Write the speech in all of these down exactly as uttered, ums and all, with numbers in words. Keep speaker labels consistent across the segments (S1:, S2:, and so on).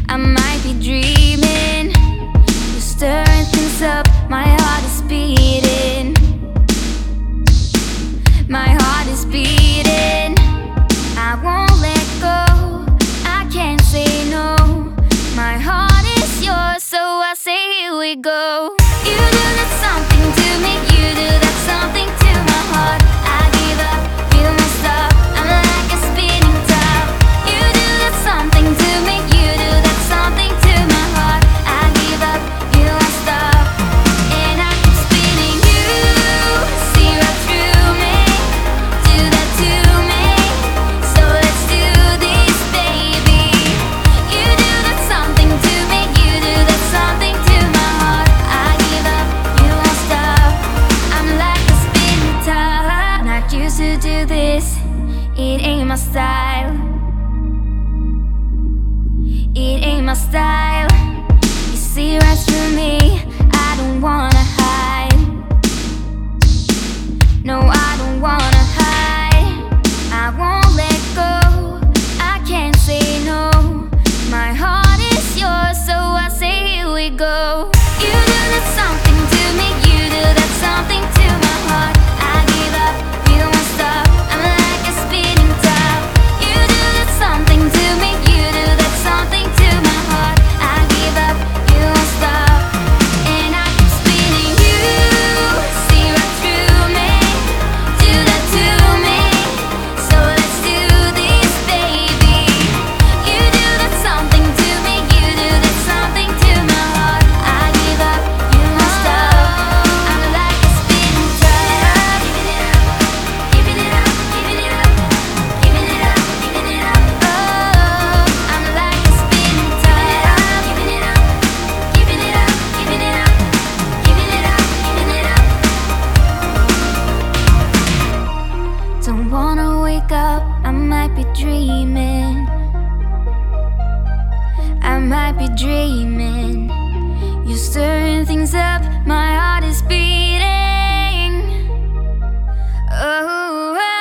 S1: I might be dreaming. You're stirring things up, my heart is beating. My heart is beating. I won't let go, I can't say no. My heart is yours, so I say here we go. You do that something to me, you do that something to my heart. I give up, you won't stop, I'm like a spinning top. You do that something to me, you do that something to my heart. I give up, you won't stop, and I keep spinning. You see right through me, do that to me, so let's do this, baby. You do that something to me, you do that something to my heart. I give up, you won't stop, I'm like a spinning top. Not used to do this, it ain't my style. It ain't my style. You see right through me, I don't wanna hide. No, I don't wanna hide. I won't let go, I can't say no. My heart is yours, so I say here we go. You do that something to me, you do that something to my heart. I give up, you won't stop, I'm like a spinning top. You do that something to me, you do that something to my heart. I give up, you won't stop, and I keep spinning. You see right through me, do that to me, so let's do this, baby. You do that something to me, you do that something to my heart. I give up, you won't stop, I'm like a spinning top. Giving it up, giving it up, giving it up, giving it up, giving it up. Oh, I'm like a spinning top. Giving it up, giving it up, giving it up, giving it up, giving it up. Don't wanna wake up, I might be dreaming. I might be dreaming. You're stirring things up, my heart is beating. Oh, oh.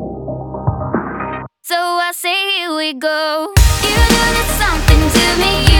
S1: So I say here we go. You do that something to me.